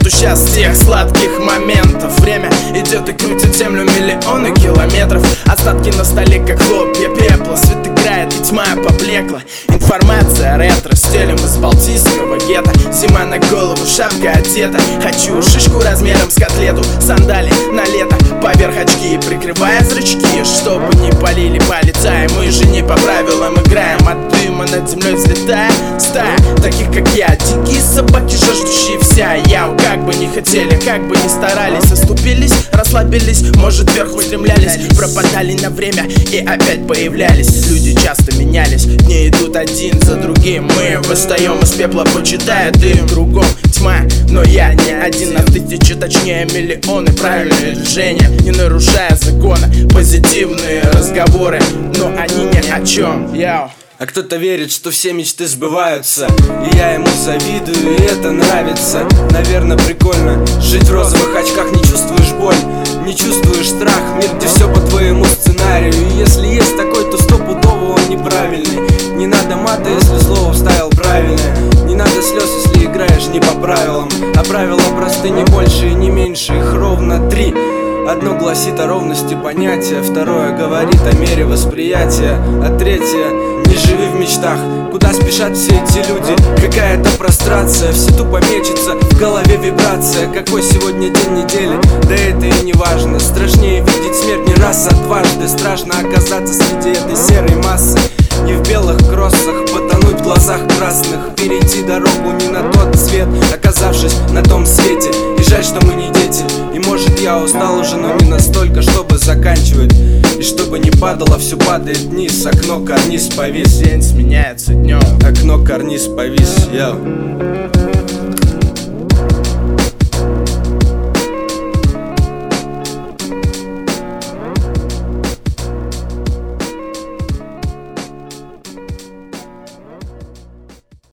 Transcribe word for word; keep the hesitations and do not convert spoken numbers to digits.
нету сейчас тех сладких моментов. Время идет и крутит землю миллионы километров. Остатки на столе, как хлопья пепла. Свет играет и тьма поблекла. Информация ретро, стелем из балтийского гетто. Зима на голову, шапка одета. Хочу шишку размером с котлету. Сандали на лето, поверх очки, прикрывая зрачки, чтобы не полили полицаи. Мы же не по правилам играем, от дыма над землей взлетая стая таких как я, дикие собаки, жаждущие вся. Я как бы не хотели, как бы не старались, оступились, расслабились, может вверх устремлялись, пропадали на время и опять появлялись. Люди часто менялись, дни идут один за другим. Мы восстаем из пепла, почитая дым. Кругом тьма, но я не один, а тысячи, точнее миллионы. Правильные движения, не нарушая закона. Позитивные разговоры, но они ни о чем. Яу. А кто-то верит, что все мечты сбываются, и я ему завидую, и это нравится. Наверное, прикольно жить в розовых очках. Не чувствуешь боль, не чувствуешь страх. Мир, где все по твоему сценарию. И если есть такой, то стопудово он неправильный. Не надо мата, если слово вставил правильное. Не надо слез, если играешь не по правилам. А правила просты, не больше и не меньше, их ровно три. Одно гласит о ровности понятия, второе говорит о мере восприятия, а третье — не живи в мечтах. Куда спешат все эти люди? Какая-то прострация, все тупо мечется, в голове вибрация. Какой сегодня день недели? Да это и не важно. Страшнее видеть смерть не раз, а дважды. Страшно оказаться среди этой серой массы. Не в белых кроссах, потонуть в глазах красных. Перейти дорогу не на тот цвет, оказавшись на том свете. И жаль, что мы не дети. И может я устал уже, но не настолько, чтобы заканчивать. И чтобы не падало, все падает вниз. Окно карниз повис. День сменяется днем. Окно карниз повис. Йоу.